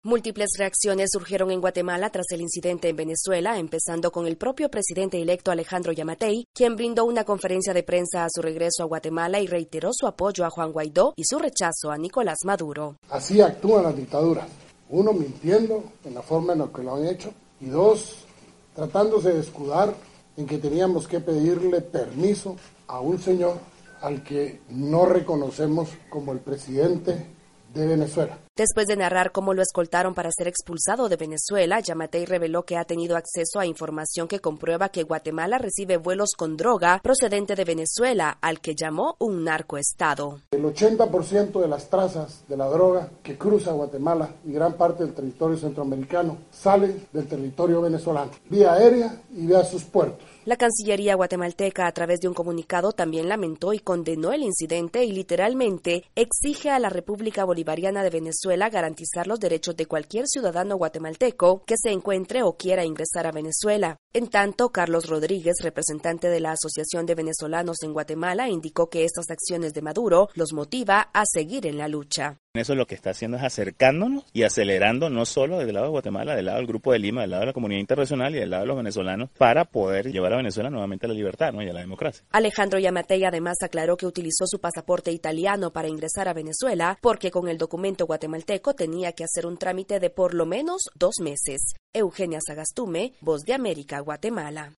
Múltiples reacciones surgieron en Guatemala tras el incidente en Venezuela, empezando con el propio presidente electo Alejandro Yamatei, quien brindó una conferencia de prensa a su regreso a Guatemala y reiteró su apoyo a Juan Guaidó y su rechazo a Nicolás Maduro. Así actúan las dictaduras, uno mintiendo en la forma en la que lo han hecho y dos, tratándose de escudar en que teníamos que pedirle permiso a un señor al que no reconocemos como el presidente de Venezuela. Después de narrar cómo lo escoltaron para ser expulsado de Venezuela, Yamatei reveló que ha tenido acceso a información que comprueba que Guatemala recibe vuelos con droga procedente de Venezuela, al que llamó un narcoestado. El 80% de las trazas de la droga que cruza Guatemala y gran parte del territorio centroamericano sale del territorio venezolano, vía aérea y vía sus puertos. La Cancillería guatemalteca, a través de un comunicado, también lamentó y condenó el incidente y literalmente exige a la República Bolivariana de Venezuela garantizar los derechos de cualquier ciudadano guatemalteco que se encuentre o quiera ingresar a Venezuela. En tanto, Carlos Rodríguez, representante de la Asociación de Venezolanos en Guatemala, indicó que estas acciones de Maduro los motiva a seguir en la lucha. Eso lo que está haciendo es acercándonos y acelerando no solo del lado de Guatemala, del lado del Grupo de Lima, del lado de la comunidad internacional y del lado de los venezolanos para poder llevar a Venezuela nuevamente a la libertad, ¿no? Y a la democracia. Alejandro Yamatei además aclaró que utilizó su pasaporte italiano para ingresar a Venezuela porque con el documento guatemalteco tenía que hacer un trámite de por lo menos 2 meses. Eugenia Sagastume, Voz de América, Guatemala.